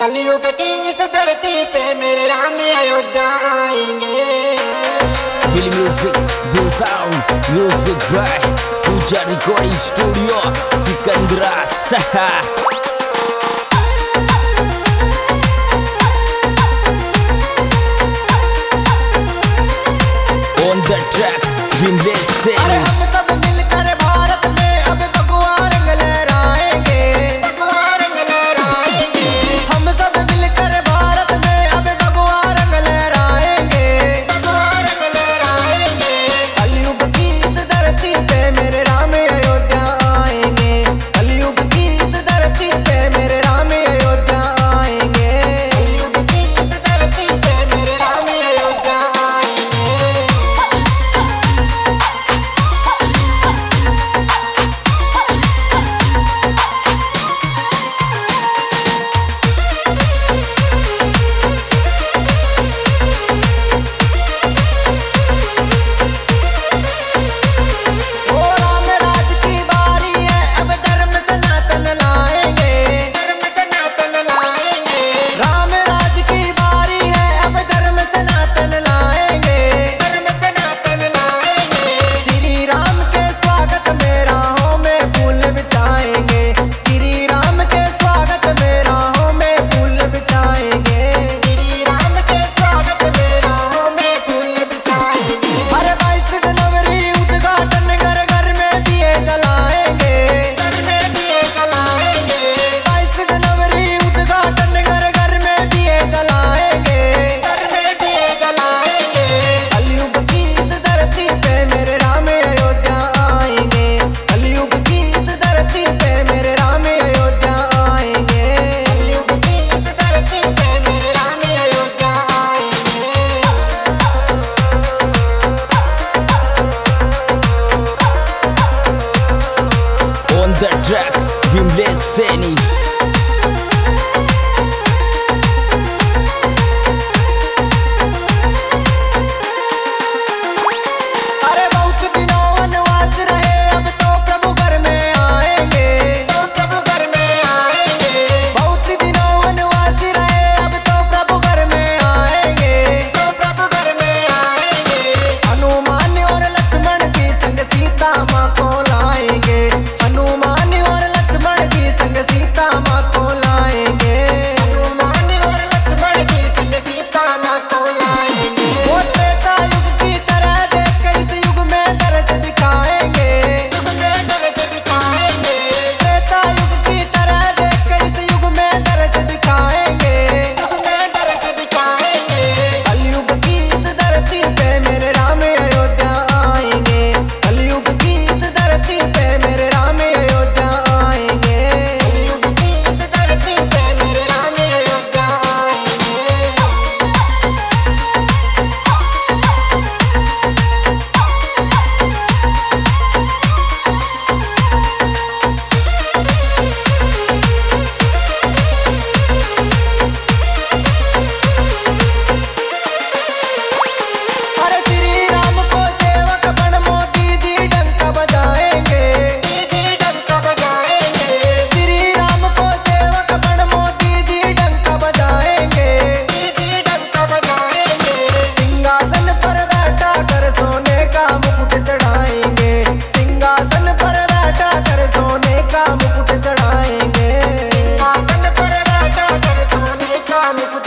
कलयुग की इस धरती पे मेरे राम अयोध्या आएंगे। Feel music, feel sound, music by Puja Recording Studio, Sikandra Saha. On the track, Vinlay Seni. हम सब मिलकर भारत में अब भगवा रंग लहराएंगे, भगवा रंग लहराएंगे। हम सब मिलकर भारत में अब भगवा रंग लहराएंगे, भगवा रंग लहराएंगे। कलयुग की इस धरती पे मेरे राम अयोध्या आएंगे, कलयुग की इस धरती पे मेरे राम अयोध्या आएंगे, कलयुग की इस धरती पे मेरे राम अयोध्या आएंगे। On the track, Vinlay Seni. अरे बहुत दिनों वनवास रहे, अब तो प्रभु घर में आएंगे, तो प्रभु घर में आएंगे। बहुत दिनों वनवास रहे, अब तो प्रभु घर में आएंगे, तो प्रभु घर में आएंगे। हनुमान और लक्ष्मण जी संग सीता माँ को लाएंगे, हनुमान और लक्ष्मण जी संग सीता माँ को लाएंगे, हनुमान और लक्ष्मण जी संग सीता माँ को लाएंगे। वो त्रेता युग की तरह देख इस युग में दर्श दिखाएंगे, युग में दर्श दिखाएंगे। त्रेता युग की तरह देख इस युग में दर्श दिखाएंगे, युग में दर्श दिखाएंगे। कलयुग की इस धरती पे मेरे राम अयोध्या आएंगे, कलयुग की इस धरती पे मेरे राम अयोध्या आएंगे, कलयुग की इस धरती पे मेरे राम अयोध्या आएंगे। अरे श्री राम को सेवक बन मोदी जी डंका बजाएंगे, जी डंका बजाएंगे। श्री राम को सेवक बन मोदी जी डंका बजाएंगे, जी डंका बजाएंगे। सिंहासन पर बैठा कर सोने का मुकुट चढ़ाएंगे, सिंहासन पर बैठा कर सोने का मुकुट चढ़ाएंगे, सिंहासन पर बैठा कर सोने का मुकुट